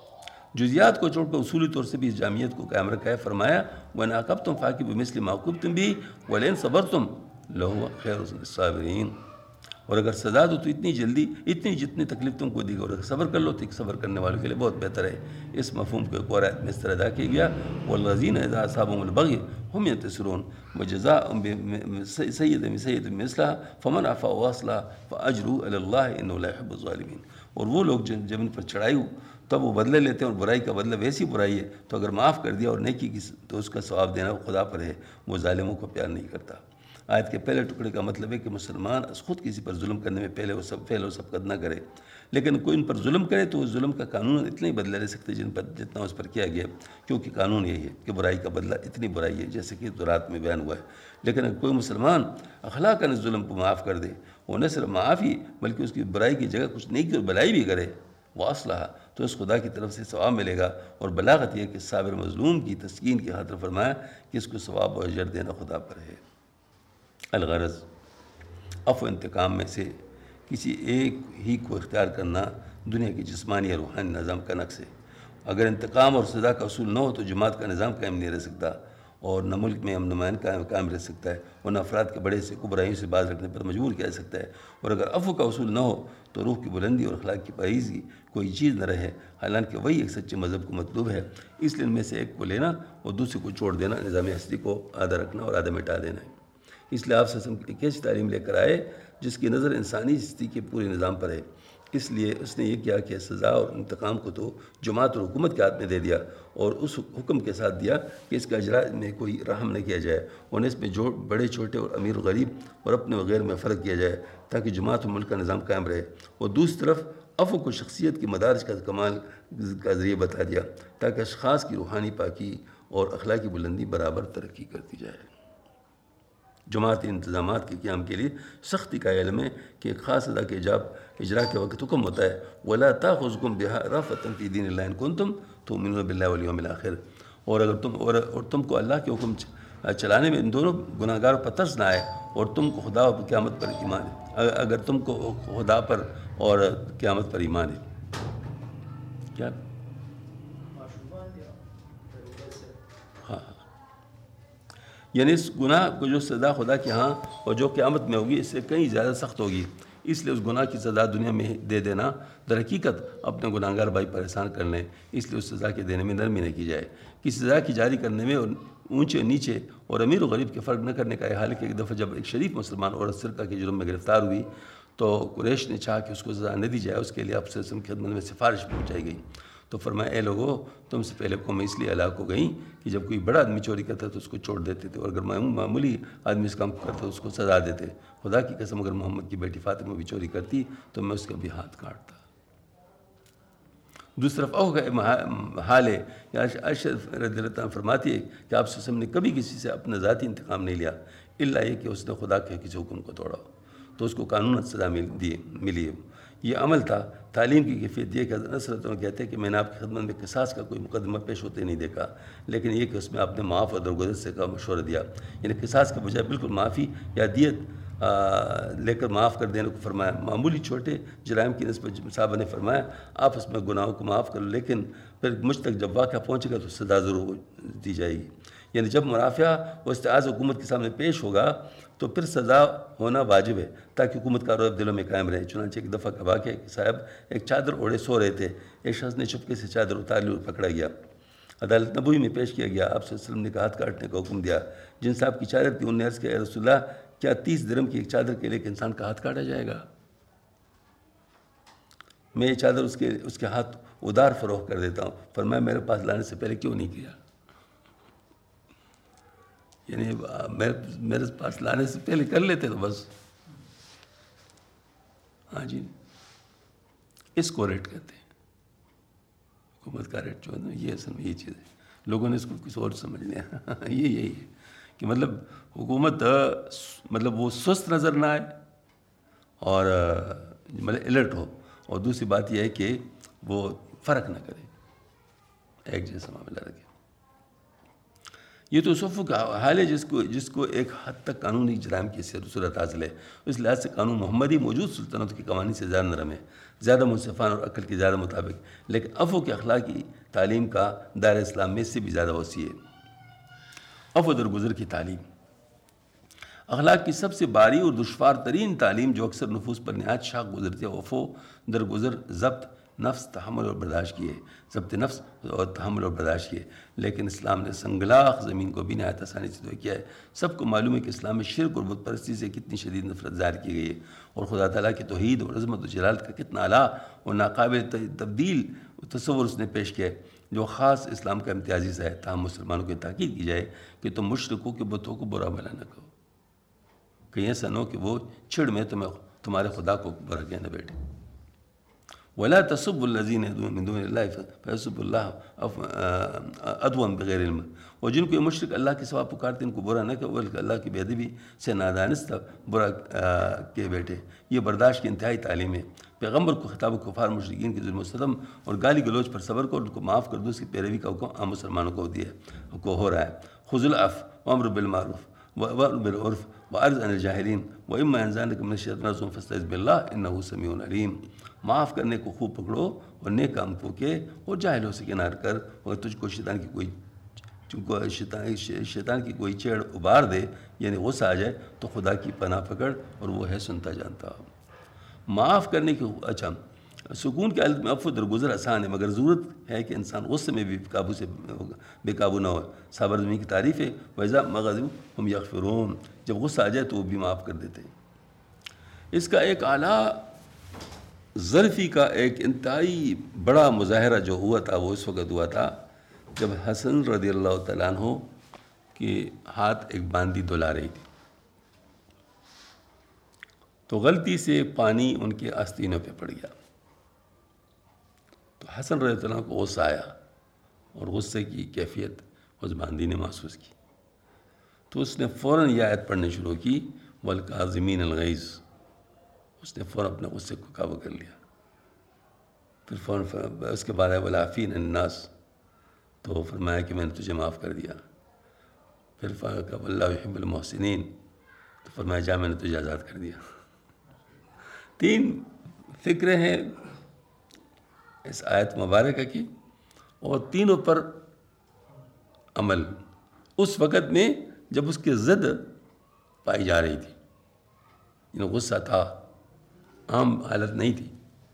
جزیات کو چھوڑ کر اصولی طور سے بھی اس جامعیت کو قائم رکھا ہے. فرمایا وَإِنْ عَاقَبْتُمْ فَعَاقِبُوا بِمِثْلِ مَا عُوقِبْتُمْ بِهِ وَلَئِنْ صَبَرْتُمْ لَهُوَ خَيْرٌ لِلصَّابِرِينَ. اور اگر سزا دو تو اتنی جلدی اتنی جتنی تکلیف تم کو دی گئی، اور اگر صبر کر لو تو ایک صبر کرنے والوں کے لیے بہت بہتر ہے. اس مفہوم کو ایک اور آیت میں اس طرح ادا کیا گیا وَالَّذِينَ إِذَا أَصَابَهُمُ الْبَغْيُ هُمْ يَنتَصِرُونَ وَجَزَاؤُهُم بِسَيِّئَةٍ بِسَيِّئَةٍ مِثْلَهَا فَمَنْ عَفَا وَأَصْلَحَ فَأَجْرُهُ عَلَى اللَّهِ إِنَّهُ لَا يُحِبُّ الظَّالِمِينَ. اور وہ لوگ جب ان پر چڑھائی ہو تب وہ بدلے لیتے ہیں، اور برائی کا بدلہ ویسی برائی ہے، تو اگر معاف کر دیا اور نیکی کی تو اس کا ثواب دینا وہ خدا پر ہے، وہ ظالموں کو پیار نہیں کرتا. آیت کے پہلے ٹکڑے کا مطلب ہے کہ مسلمان خود کسی پر ظلم کرنے میں پہلے وہ سب فعل و سبقت نہ کرے، لیکن کوئی ان پر ظلم کرے تو اس ظلم کا قانون اتنا ہی بدلہ لے سکتے جن پر جتنا اس پر کیا گیا، کیونکہ قانون یہی ہے کہ برائی کا بدلہ اتنی برائی ہے جیسے کہ تورات میں بیان ہوا ہے. لیکن اگر کوئی مسلمان اخلاقاً اس ظلم کو معاف کر دے، وہ نہ صرف معاف ہی بلکہ اس کی برائی کی جگہ کچھ نیکی اور بلائی بھی کرے، واصلہ، تو اس خدا کی طرف سے ثواب ملے گا. اور بلاغت یہ کہ صابر مظلوم کی تسکین کی خاطر فرمایا کہ اس کو ثواب و اجر دینا خدا پر ہے. الغرض عفو انتقام میں سے کسی ایک ہی کو اختیار کرنا دنیا کی جسمانی اور روحانی نظام کا نقص ہے. اگر انتقام اور سزا کا اصول نہ ہو تو جماعت کا نظام قائم نہیں رہ سکتا، اور نہ ملک میں امن و امان قائم رہ سکتا ہے، اور نہ افراد کے بڑے سے برائیوں سے باز رکھنے پر مجبور کیا جا سکتا ہے. اور اگر عفو کا اصول نہ ہو تو روح کی بلندی اور اخلاق کی پاکیزگی کوئی چیز نہ رہے، حالانکہ وہی ایک سچے مذہب کو مطلوب ہے. اس لیے ان میں سے ایک کو لینا اور دوسرے کو چھوڑ دینا نظام ہستی کو آدھا رکھنا اور آدھا مٹا دینا ہے. اس لیے آپ سے ایک ایسی تعلیم لے کر آئے جس کی نظر انسانی ہستی کے پورے نظام پر ہے. اس لیے اس نے یہ کیا کہ سزا اور انتقام کو تو جماعت اور حکومت کے ہاتھ میں دے دیا، اور اس حکم کے ساتھ دیا کہ اس کا اجراء میں کوئی رحم نہ کیا جائے، اور اس میں جو بڑے چھوٹے اور امیر و غریب اور اپنے وغیر میں فرق کیا جائے تاکہ جماعت اور ملک کا نظام قائم رہے. اور دوسری طرف عفو کو شخصیت کی مدارج کا کمال کا ذریعہ بتا دیا تاکہ اشخاص کی روحانی پاکی اور اخلاقی بلندی برابر ترقی کرتی جائے. جماعتی انتظامات کے قیام کے لیے سختی کا علم ہے کہ ایک خاص ادا کے جاب اجرا کے وقت حکم ہوتا ہے وَلَا تَأْخُذْكُمْ بِهَا رَأْفَةٌ فِي دِينِ اللَّهِ إِن كُنتُمْ تُؤْمِنُونَ بِاللَّهِ وَالْيَوْمِ الْآخِرِ. اور اگر تم اور, اور تم کو اللہ کے حکم چلانے میں ان دونوں گناہگاروں پر ترس نہ آئے اور تم کو خدا اور قیامت پر ایمان ہے، اگر تم کو خدا پر اور قیامت پر ایمان ہے. کیا ہاں یعنی اس گناہ کو جو سزا خدا کے ہاں اور جو قیامت میں ہوگی اس سے کہیں زیادہ سخت ہوگی. اس لیے اس گناہ کی سزا دنیا میں دے دینا در حقیقت اپنے گناہگار بھائی پر احسان کر لیں. اس لیے اس سزا کے دینے میں نرمی نہ کی جائے. کسی سزا کی جاری کرنے میں اور اونچے نیچے اور امیر و غریب کے فرق نہ کرنے کا یہ حال ہے کہ ایک دفعہ جب ایک شریف مسلمان عورت سرقہ کے جرم میں گرفتار ہوئی تو قریش نے چاہا کہ اس کو سزا نہ دی جائے. اس کے لیے آپ سے کی خدمت میں سفارش پہنچائی گئی. تو فرمایا اے لوگو، تم سے پہلے قوم اس لیے ہلاک ہو گئیں کہ جب کوئی بڑا آدمی چوری کرتا تو اس کو چھوڑ دیتے تھے، اور اگر معمولی آدمی اس کام کو کرتا تو اس کو سزا دیتے. خدا کی قسم اگر محمد کی بیٹی فاطمہ بھی چوری کرتی تو میں اس کا بھی ہاتھ کاٹتا. دوسری طرف اوہ کا حال ہے کہ عائشہ رضی اللہ عنہ فرماتی ہے کہ آپ صلی اللہ علیہ وسلم نے کبھی کسی سے اپنا ذاتی انتقام نہیں لیا الا یہ کہ اس نے خدا کے کسی حکم کو توڑا تو اس کو قانون سزا ملی ہے. یہ عمل تھا. تعلیم کی کیفیت یہ کہ حضرت نصرت کہتے ہیں کہ میں نے آپ کی خدمت میں قصاص کا کوئی مقدمہ پیش ہوتے نہیں دیکھا، لیکن یہ کہ اس میں آپ نے معاف اور درگزر سے کا مشورہ دیا، یعنی قصاص کے بجائے بالکل معافی یا دیت لے کر معاف کر دینے کو فرمایا. معمولی چھوٹے جرائم کی نسبت صحابہ نے فرمایا آپ اس میں گناہوں کو معاف کر لو، لیکن پھر مجھ تک جب واقعہ پہنچے گا تو سزا ضرور دی جائے گی. یعنی جب مرافعہ و استعاذ حکومت کے سامنے پیش ہوگا تو پھر سزا ہونا واجب ہے تاکہ حکومت کا رعب دلوں میں قائم رہے. چنانچہ ایک دفعہ کا واقعہ کہ صاحب ایک چادر اوڑھے سو رہے تھے، ایک شخص نے چپکے سے چادر اتار لی اور پکڑا گیا. عدالت نبوی میں پیش کیا گیا. آپ صلی اللہ علیہ وسلم نے ہاتھ کاٹنے کا حکم دیا. جن صاحب کی چادر تھی انہوں نے عرض کیا اے رسول اللہ کیا تیس درہم کی ایک چادر کے لیے ایک انسان کا ہاتھ کاٹا جائے گا؟ میں یہ چادر اس کے اس کے ہاتھ ادار فروخت کر دیتا ہوں. فرمایا میرے پاس لانے سے پہلے کیوں نہیں کیا؟ یعنی میرے میرے پاس لانے سے پہلے کر لیتے تو بس. ہاں جی، اس کو ریٹ کہتے ہیں حکومت کا ریٹ جو ہے نا، یہ اصل میں یہ چیز ہے. لوگوں نے اس کو کچھ اور سمجھ لیا. یہ یہی ہے کہ مطلب حکومت مطلب وہ سست نظر نہ آئے اور مطلب الرٹ ہو، اور دوسری بات یہ ہے کہ وہ فرق نہ کرے، ایک جیسا معاملہ رکھے. یہ تو صفو کا حال ہے جس کو جس کو ایک حد تک قانونی جرائم کی صورت حاصل ہے. اس لحاظ سے قانون محمدی موجود سلطنت کے قوانین سے زیادہ نرم ہے، زیادہ منصفانہ اور عقل کے زیادہ مطابق، لیکن عفو کے اخلاقی تعلیم کا دائرہ اسلام میں اس سے بھی زیادہ وسیع ہے. عفو درگزر کی تعلیم اخلاق کی سب سے باری اور دشوار ترین تعلیم جو اکثر نفوس پر نہایت شاق گزرتی ہے. عفو درگزر ضبط نفس تحمل اور برداشت کیے ضبط نفس اور تحمل اور برداشت کیے. لیکن اسلام نے سنگلاخ زمین کو بھی نہایت آسانی سے طے کیا ہے. سب کو معلوم ہے کہ اسلام میں شرک اور بت پرستی سے کتنی شدید نفرت ظاہر کی گئی ہے، اور خدا تعالیٰ کی توحید اور عظمت و جلالت کا کتنا اعلیٰ اور ناقابل تبدیل تصور اس نے پیش کیا ہے جو خاص اسلام کا امتیازی حصہ ہے. تاہم مسلمانوں کی تاکید کی جائے کہ تم مشرکوں کے بتوں کو برا بھلا نہ کہو، کہیں ایسا نہ ہو کہ وہ چھڑ میں تمہیں تمہارے خدا کو برا کہنا بیٹھے. وَلَا تَسُبُّوا الَّذِينَ يَدْعُونَ مِن دُونِ اللَّهِ فَيَسُبُّوا اللَّهَ عَدْوًا بِغَيْرِ علم. اور جن کو یہ مشرک اللہ کے سوا پکارتے ان کو برا نہ کہ بلکہ اللہ کی بے ادبی سے نادانستہ برا کے بیٹھے. یہ برداشت کی انتہائی تعلیم ہے. پیغمبر کو خطاب کفار مشرکین کے ظلم و ستم اور گالی گلوچ پر صبر کو، ان کو معاف کر دو، اس کی پیروی کا حکم عام مسلمانوں کو دیا کو ہو رہا ہے. خذ العفو وامر بالمعروف وامر بالعرف وارض عن الجاہلین واما ينزغنك من الشیطان نزغ فاستعذ باللہ انہ سمیع علیم. معاف کرنے کو خوب پکڑو اور نیک کام کو کے اور جاہلوں سے کنار کر. اور تجھ کو شیطان کی کوئی شیطان شیطان کی کوئی چیڑ ابار دے یعنی غصہ آ جائے تو خدا کی پناہ پکڑ اور وہ ہے سنتا جانتا. معاف کرنے کی اچھا سکون کی حالت میں عفو درگزر آسان ہے، مگر ضرورت ہے کہ انسان غصے میں بھی قابو سے بے قابو نہ ہو. صابر زمین کی تعریف ہے وَإِذَا مَا غَضِبُوا هُمْ يَغْفِرُونَ. جب غصہ آ جائے تو وہ بھی معاف کر دیتے ہیں. اس کا ایک اعلیٰ ظرفی کا ایک انتہائی بڑا مظاہرہ جو ہوا تھا وہ اس وقت ہوا تھا جب حسن رضی اللہ تعالیٰ عنہ کے ہاتھ ایک باندی دھلا رہی تھی تو غلطی سے پانی ان کے آستینوں پہ پڑ گیا. تو حسن رضی اللہ عنہ کو غصہ آیا اور غصے کی کیفیت اس باندی نے محسوس کی تو اس نے فوراً یہ آیت پڑھنے شروع کی وَالْكَاظِمِينَ الْغَيْظَ. اس نے فوراً اپنے غصے کو قابو کر لیا. پھر فوراً اس کے بعد ہے وَالْعَافِينَ عَنِ النَّاسِ. تو فرمایا کہ میں نے تجھے معاف کر دیا. پھر فرمایا وَاللَّهُ يُحِبُّ الْمُحْسِنِينَ. تو فرمایا جا میں نے تجھے آزاد کر دیا. تین فکریں ہیں اس آیت مبارکہ کی اور تینوں پر عمل اس وقت میں جب اس کی ضد پائی جا رہی تھی. یعنی غصہ تھا، عام حالت نہیں تھی.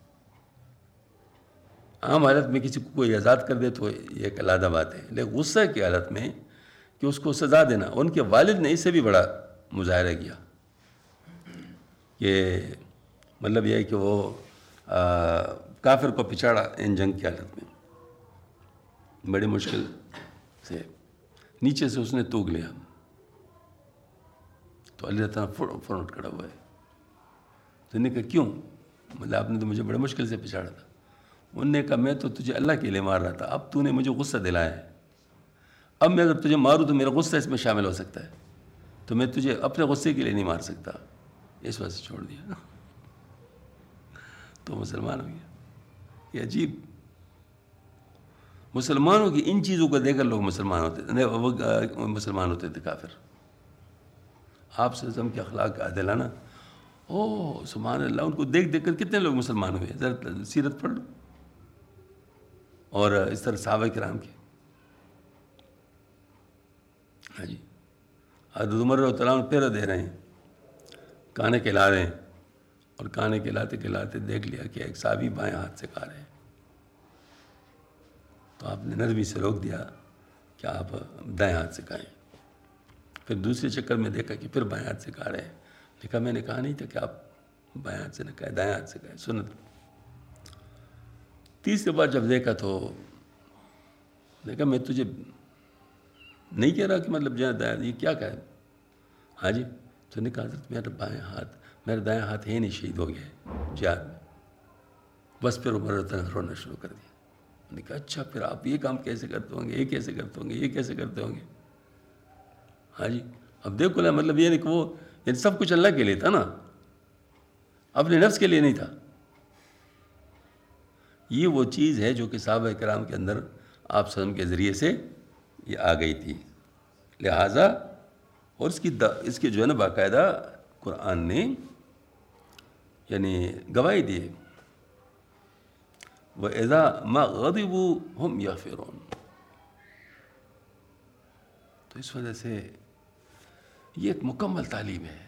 عام حالت میں کسی کو کوئی آزاد کر دے تو یہ ایک علیحدہ بات ہے، لیکن غصہ کی حالت میں کہ اس کو سزا دینا. ان کے والد نے اس سے بھی بڑا مظاہرہ کیا کہ مطلب یہ ہے کہ وہ کافر کو پچاڑا ان جنگ کی حالت میں بڑی مشکل سے نیچے سے اس نے توگ لیا تو اللہ تعالیٰ فوراً اٹھ کھڑا ہوا ہے. تو انہوں نے کہا کیوں؟ مطلب آپ نے تو مجھے بڑے مشکل سے پچاڑا تھا. انہوں نے کہا میں تو تجھے اللہ کے لیے مار رہا تھا، اب تو نے مجھے غصہ دلایا ہے. اب میں اگر تجھے ماروں تو میرا غصہ اس میں شامل ہو سکتا ہے، تو میں تجھے اپنے غصے کے لیے نہیں مار سکتا، اس وجہ سے چھوڑ دیا. تو مسلمان ہو گیا. یہ عجیب، مسلمانوں کی ان چیزوں کو دیکھ کر لوگ مسلمان ہوتے تھے، مسلمان ہوتے تھے کافر. آپ صلی اللہ علیہ وسلم کے اخلاق کا عادلانہ، او سبحان اللہ، ان کو دیکھ دیکھ کر کتنے لوگ مسلمان ہوئے، ذرا سیرت پڑھ لو. اور اس طرح صحابہ کرام کے. ہاں جی، حضرت عمر رضی اللہ عنہ پھیرا دے رہے ہیں، کانے کھلا رہے ہیں، اور کانے کھلاتے کھلاتے دیکھ لیا کہ ایک صحابی بائیں ہاتھ سے کھا رہے ہیں. تو آپ نے نرمی سے روک دیا کہ آپ دائیں ہاتھ سے کھائیں. پھر دوسرے چکر میں دیکھا کہ پھر بائیں ہاتھ سے کھا رہے ہیں. دیکھا میں نے کہا نہیں تھا کہ آپ بائیں ہاتھ سے نہ کھائیں، دائیں ہاتھ سے کھائیں، سنت. تیسری بار جب دیکھا تو دیکھا میں تجھے نہیں کہہ رہا کہ مطلب جو ہے یہ کیا کہا ہے. ہاں جی. تو نے کہا حضرت میرا بائیں ہاتھ، میرا دائیں ہاتھ ہے نہیں، شہید ہو گیا ہے جہاد میں. بس پھر عمر رضی اللہ عنہ رونا شروع کر دیا. میں نے کہا اچھا پھر آپ یہ کام کیسے کرتے ہوں گے، یہ کیسے کرتے ہوں گے، یہ کیسے کرتے ہوں گے. ہاں جی. اب دیکھو نا، مطلب یہ نہیں کہ وہ یہ سب کچھ اللہ کے لیے تھا نا، اپنے نفس کے لیے نہیں تھا. یہ وہ چیز ہے جو کہ صحابہ کرام کے اندر آپ صلی اللہ علیہ وسلم کے ذریعے سے یہ آ گئی تھی. لہٰذا اور اس کی دا اس کے جو ہے نا باقاعدہ قرآن نے یعنی گواہی دی. وَإِذَا مَا غَضِبُوا هُمْ يَغْفِرُونَ. تو اس وجہ سے یہ ایک مکمل تعلیم ہے.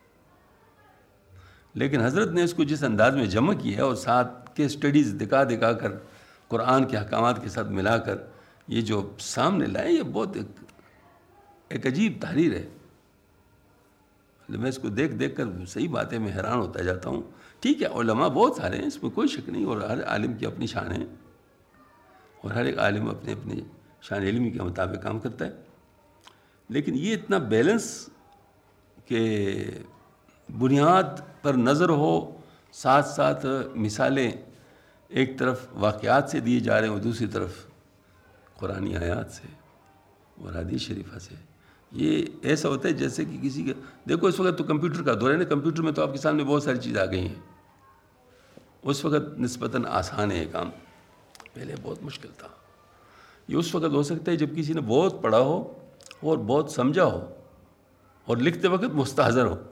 لیکن حضرت نے اس کو جس انداز میں جمع کیا ہے اور ساتھ کے سٹڈیز دکھا دکھا کر قرآن کے احکامات کے ساتھ ملا کر یہ جو سامنے لائے، یہ بہت ایک ایک عجیب تحریر ہے. میں اس کو دیکھ دیکھ کر صحیح باتیں میں حیران ہوتا جاتا ہوں. ٹھیک ہے، علماء بہت سارے ہیں، اس میں کوئی شک نہیں، اور ہر عالم کی اپنی شان ہے، اور ہر ایک عالم اپنے اپنے شان علمی کے مطابق کام کرتا ہے. لیکن یہ اتنا بیلنس کہ بنیاد پر نظر ہو، ساتھ ساتھ مثالیں ایک طرف واقعات سے دیے جا رہے ہیں اور دوسری طرف قرآنی آیات سے اور حدیث شریفہ سے. یہ ایسا ہوتا ہے جیسے کہ کسی کا دیکھو اس وقت تو کمپیوٹر کا دور ہے نا. کمپیوٹر میں تو آپ کے سامنے بہت ساری چیزیں آ گئی ہیں. اس وقت نسبتاً آسان ہے یہ کام، پہلے بہت مشکل تھا. یہ اس وقت ہو سکتا ہے جب کسی نے بہت پڑھا ہو اور بہت سمجھا ہو اور لکھتے وقت مستحضر ہو،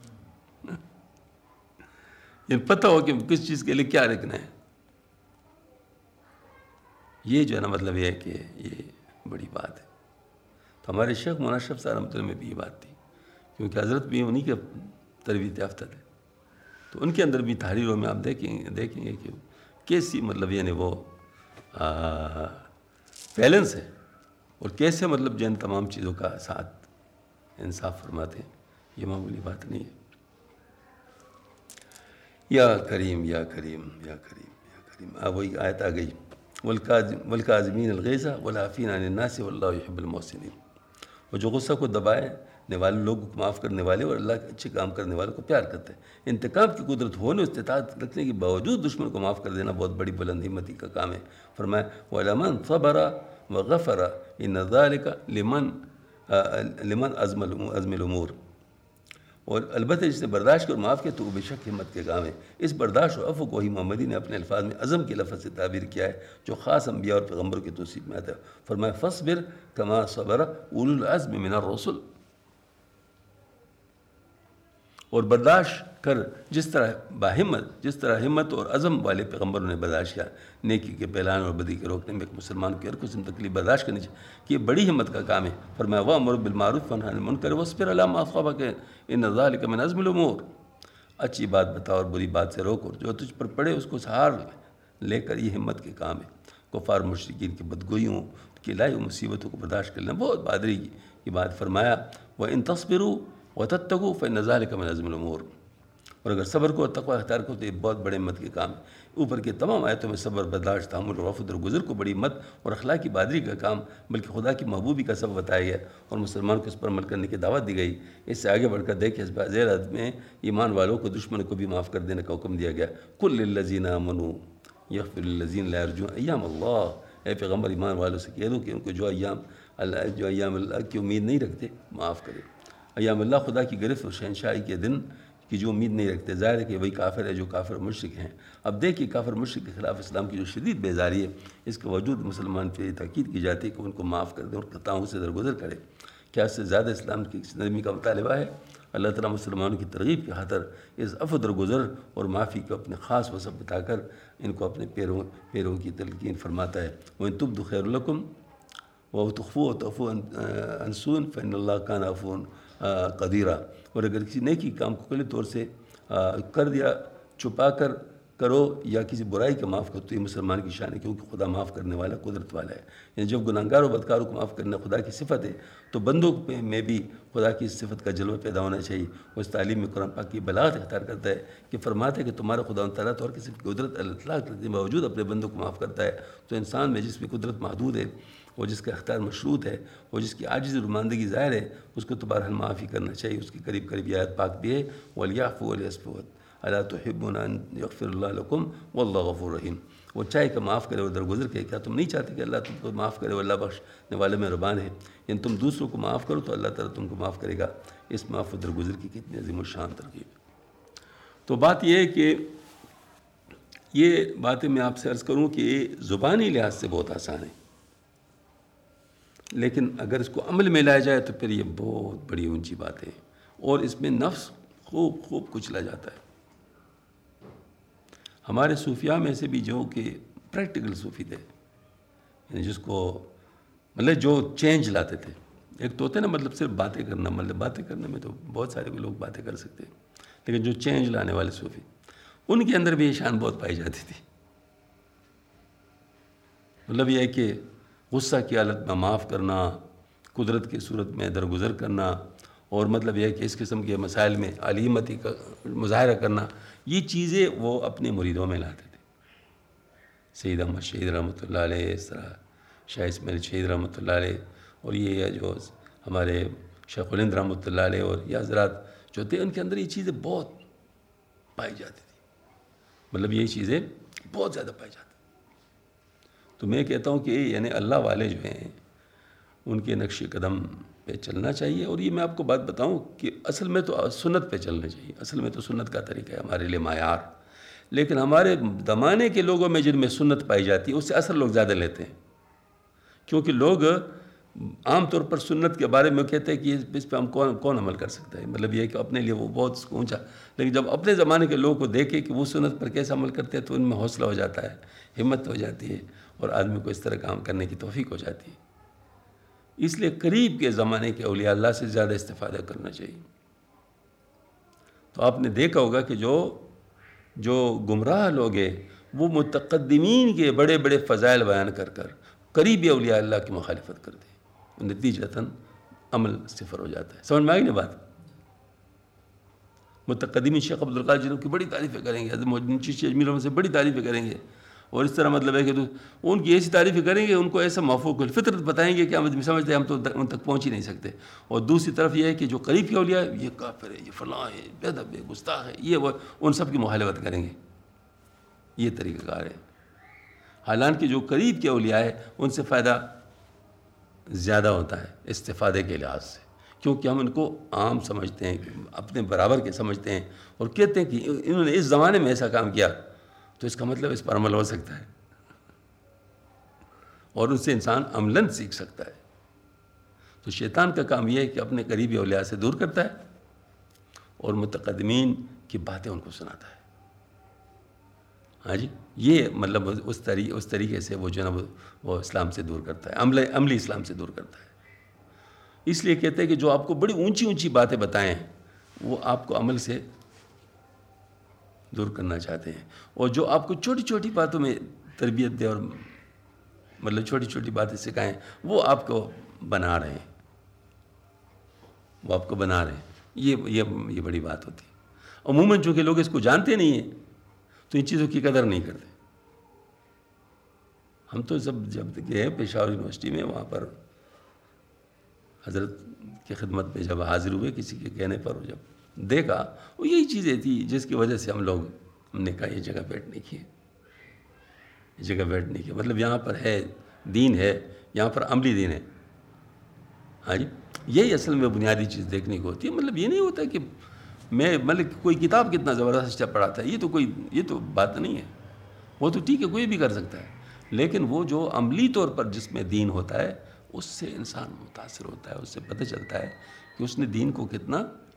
یہ پتہ ہو کہ کس چیز کے لیے کیا لکھنا ہے. یہ جو ہے نا مطلب یہ ہے کہ یہ بڑی بات ہے. تو ہمارے شیخ مولانا اشرف صاحب رحمۃ اللہ میں بھی یہ بات تھی، کیونکہ حضرت بھی انہی کے تربیت یافتہ تھے. تو ان کے اندر بھی تحریروں میں آپ دیکھیں دیکھیں گے کہ کیسی مطلب یعنی وہ بیلنس ہے، اور کیسے مطلب جو ان تمام چیزوں کا ساتھ انصاف فرماتے ہیں. یہ معمولی بات نہیں ہے. یا کریم یا کریم یا کریم یا کریم. آ وہی آیت آ گئی، والکاظمین الغیظ والعافین عن الناس واللہ یحب المحسنین. اور جو غصہ کو دبائے والے لوگوں کو معاف کرنے والے اور اللہ کے اچھے کام کرنے والوں کو پیار کرتے ہیں. انتقام کی قدرت ہونے اور استطاعت رکھنے کے باوجود دشمن کو معاف کر دینا بہت بڑی بلند ہمتی کا کام ہے. فرمایا وَلَمَنْ صَبَرَ وَغَفَرَ إِنَّ ذَلِكَ لِمَنْ لمن عزم عزم الامور. اور البتہ جس نے برداشت اور معاف کیا تو وہ بے شک ہمت کے کام ہے. اس برداشت اور عفو کو ہی محمدی نے اپنے الفاظ میں عزم کے لفظ سے تعبیر کیا ہے، جو خاص انبیاء اور پیغمبروں کی توصیف میں آتا ہے. فرمایا فاصبر کما صبر اولو العزم من الرسل. اور برداشت کر جس طرح باہمت جس طرح ہمت اور عزم والے پیغمبروں نے برداشت کیا. نیکی کے پھیلانے اور بدی کے روکنے میں ایک مسلمان کی ہر قسم تکلیف برداشت کرنی چاہیے کہ یہ بڑی ہمت کا کام ہے. فرمایا وامر بالمعروف وانہی عن المنکر واصبر علی ما اصابک ان ذلک من عزم الامور. اچھی بات بتاؤ اور بری بات سے روک، اور جو تجھ پر پڑے اس کو سہار لے کر، یہ ہمت کے کام ہے. کفار مشرکین کی بدگوئیوں کی لائی ہوئی مصیبتوں کو برداشت کرنا بہت بہادری کی بات. فرمایا وَإِن تَصْبِرُوا وَتَتَّقُوا فَإِنَّ ذَلِكَ مِنْ عَزْمِ الْأُمُورِ. اور اگر صبر کو اور تقوی اختیار کرو تو یہ بہت بڑے ہمت کے کام ہے. اوپر کے تمام آیتوں میں صبر، برداشت، تحمل اور عفو درگزر کو بڑی ہمت اور اخلاقی بہادری کا کام بلکہ خدا کی محبوبی کا سبب بتایا گیا اور مسلمان کو اس پر عمل کرنے کی دعوت دی گئی. اس سے آگے بڑھ کر دیکھیں اس ذیل حدیث میں ایمان والوں کو دشمن کو بھی معاف کر دینے کا حکم دیا گیا. قُل لِلَّذِينَ آمَنُوا يَغْفِرْ لِلَّذِينَ لَا يَرْجُونَ أَيَّامَ اللَّهِ. اے پیغمبر ایمان والوں سے کہہ دو کہ ان کو جو ایام اللہ جو ایام اللہ کی امید نہیں رکھتے معاف کرے. ایام اللہ خدا کی گرفت اور شہنشاہی کے دن کی جو امید نہیں رکھتے، ظاہر ہے کہ وہی کافر ہے جو کافر مشرک ہیں. اب دیکھیے کافر مشرک کے خلاف اسلام کی جو شدید بیزاری ہے، اس کے باوجود مسلمان پہ تاکید کی جاتی ہے کہ ان کو معاف کر دیں اور خطاؤں سے درگزر کرے. کیا اس سے زیادہ اسلام کی نرمی کا مطالبہ ہے؟ اللہ تعالیٰ مسلمانوں کی ترغیب کی خاطر اس عفو درگزر اور معافی کو اپنے خاص وصف بتا کر ان کو اپنے پیروں پیروں کی تلقین فرماتا ہے. وَإِن تُبْدُوا خَيْرٌ لَكُمْ وَتُخْفُوهُ وَتَعْفُوا عَنْ سُوءٍ فَإِنَّ اللَّهَ كَانَ عَفُوًّا قَدِيرًا. اور اگر کسی نیکی کام کو کلی طور سے کر دیا، چھپا کر کرو یا کسی برائی کا معاف کرو تو یہ مسلمان کی شان ہے، کیونکہ خدا معاف کرنے والا قدرت والا ہے. یعنی جب گناہگار و بدکاروں کو معاف کرنا خدا کی صفت ہے تو بندوں میں بھی خدا کی اس صفت کا جلوہ پیدا ہونا چاہیے. وہ اس تعلیم میں قرآن پاک کی بلاغت اختیار کرتا ہے کہ فرماتا ہے کہ تمہارا خدا تعالیٰ طور کی صفت کی قدرت اللہ کے باوجود اپنے بندوں کو معاف کرتا ہے. تو انسان میں جس میں قدرت محدود ہے، وہ جس کا اختیار مشروط ہے، وہ جس کی عاجز رماندگی ظاہر ہے، اس کو تو بہرحال معافی کرنا چاہیے. اس کے قریب قریب یہ آیت پاک بھی ہے وَلْيَعْفُوا وَلْيَصْفَحُوا اَلَا تُحِبُّونَ أَن يَغْفِرَ اللَّهُ لَكُمْ وَاللَّهُ غَفُورٌ رَحِيمٌ. وہ چاہے کہ معاف کرے اور درگزر کرے، کیا تم نہیں چاہتے کہ اللہ تم کو معاف کرے؟ اللہ بخشنے والے مہربان ہے. یعنی تم دوسروں کو معاف کرو تو اللہ تعالیٰ تم کو معاف کرے گا. اس معاف و درگزر کی کتنی عظیم الشان ترغیب. تو بات یہ ہے کہ یہ باتیں میں آپ سے عرض کروں کہ یہ زبانی لحاظ سے بہت آسان ہے، لیکن اگر اس کو عمل میں لایا جائے تو پھر یہ بہت بڑی اونچی بات ہے، اور اس میں نفس خوب خوب کچلا جاتا ہے. ہمارے صوفیاء میں سے بھی جو کہ پریکٹیکل صوفی تھے، یعنی جس کو مطلب جو چینج لاتے تھے. ایک تو ہوتے نا مطلب صرف باتیں کرنا، مطلب باتیں کرنے میں تو بہت سارے لوگ باتیں کر سکتے ہیں، لیکن جو چینج لانے والے صوفی، ان کے اندر بھی یہ شان بہت پائی جاتی تھی. مطلب یہ ہے کہ غصہ کی حالت میں معاف کرنا، قدرت کی صورت میں درگزر کرنا، اور مطلب یہ ہے کہ اس قسم کے مسائل میں علیمتی کا مظاہرہ کرنا، یہ چیزیں وہ اپنے مریدوں میں لاتے تھے. سید احمد شہید رحمۃ اللہ علیہ، اس طرح شاہ اسماعیل شہید رحمۃ اللہ علیہ، اور یہ جو ہمارے شیخ الہند رحمۃ اللہ علیہ، اور یہ حضرات جو تھے ان کے اندر یہ چیزیں بہت پائی جاتی تھی. مطلب یہ چیزیں بہت زیادہ پائی جاتی. تو میں کہتا ہوں کہ یعنی اللہ والے جو ہیں ان کے نقش قدم پہ چلنا چاہیے. اور یہ میں آپ کو بات بتاؤں کہ اصل میں تو سنت پہ چلنا چاہیے، اصل میں تو سنت کا طریقہ ہے ہمارے لیے معیار. لیکن ہمارے زمانے کے لوگوں میں جن میں سنت پائی جاتی ہے اس سے اثر لوگ زیادہ لیتے ہیں، کیونکہ لوگ عام طور پر سنت کے بارے میں کہتے ہیں کہ اس پہ ہم کون کون عمل کر سکتا ہے. مطلب یہ ہے کہ اپنے لیے وہ بہت اونچا، لیکن جب اپنے زمانے کے لوگوں کو دیکھے کہ وہ سنت پر کیسے عمل کرتے ہیں تو ان میں حوصلہ ہو جاتا ہے، ہمت ہو جاتی ہے، اور آدمی کو اس طرح کام کرنے کی توفیق ہو جاتی ہے. اس لیے قریب کے زمانے کے اولیاء اللہ سے زیادہ استفادہ کرنا چاہیے. تو آپ نے دیکھا ہوگا کہ جو جو گمراہ لوگ ہیں وہ متقدمین کے بڑے بڑے فضائل بیان کر کر قریبی اولیاء اللہ کی مخالفت کرتے ہیں، نتیجتاً عمل صفر ہو جاتا ہے. سمجھ میں آئی نا بات؟ متقدمین شیخ عبد القادر جنوں کی بڑی تعریفیں کریں گے، حضرت محدث چشتی اجمیری سے بڑی تعریفیں کریں گے، اور اس طرح مطلب ہے کہ ان کی ایسی تعریفیں کریں گے، ان کو ایسا مفوق الفطرت بتائیں گے کہ ہم سمجھتے ہیں ہم تو ان تک پہنچ ہی نہیں سکتے. اور دوسری طرف یہ ہے کہ جو قریب کے اولیاء ہے یہ کافر ہے، یہ فلاں ہے، بے ادب ہے، گستاخ ہے، یہ وہ ان سب کی مخالفت کریں گے. یہ طریقہ کار ہے. حالانکہ جو قریب کے اولیاء ہے ان سے فائدہ زیادہ ہوتا ہے استفادے کے لحاظ سے، کیونکہ ہم ان کو عام سمجھتے ہیں، اپنے برابر کے سمجھتے ہیں، اور کہتے ہیں کہ انہوں نے اس زمانے میں ایسا کام کیا تو اس کا مطلب اس پر عمل ہو سکتا ہے، اور ان سے انسان عملاً سیکھ سکتا ہے. تو شیطان کا کام یہ ہے کہ اپنے قریبی اولیاء سے دور کرتا ہے اور متقدمین کی باتیں ان کو سناتا ہے. ہاں جی، یہ مطلب اس طریقے اس طریقے سے وہ جو ہے نا وہ اسلام سے دور کرتا ہے، عمل عملی اسلام سے دور کرتا ہے. اس لیے کہتے ہیں کہ جو آپ کو بڑی اونچی اونچی باتیں بتائیں وہ آپ کو عمل سے دور کرنا چاہتے ہیں، اور جو آپ کو چھوٹی چھوٹی باتوں میں تربیت دے اور مطلب چھوٹی چھوٹی باتیں سکھائیں وہ آپ کو بنا رہے ہیں، وہ آپ کو بنا رہے ہیں. یہ یہ یہ بڑی بات ہوتی ہے. عموماً چونکہ لوگ اس کو جانتے نہیں ہیں تو ان چیزوں کی قدر نہیں کرتے. ہم تو سب جب گئے پشاور یونیورسٹی میں، وہاں پر حضرت کی خدمت میں جب حاضر ہوئے کسی کے کہنے پر، جب دیکھا وہ یہی چیزیں تھی جس کی وجہ سے ہم لوگ ہم نے کہا یہ جگہ بیٹھنے کی ہے، یہ جگہ بیٹھنے کی مطلب یہاں پر ہے دین ہے، یہاں پر عملی دین ہے. ہاں جی، یہی اصل میں بنیادی چیز دیکھنے کو ہوتی ہے. مطلب یہ نہیں ہوتا کہ میں مطلب کوئی کتاب کتنا زبردست پڑھاتا ہے، یہ تو کوئی یہ تو بات نہیں ہے. وہ تو ٹھیک ہے کوئی بھی کر سکتا ہے، لیکن وہ جو عملی طور پر جس میں دین ہوتا ہے اس سے انسان متاثر ہوتا ہے، اس سے پتہ چلتا ہے کہ اس نے دین کو کتنا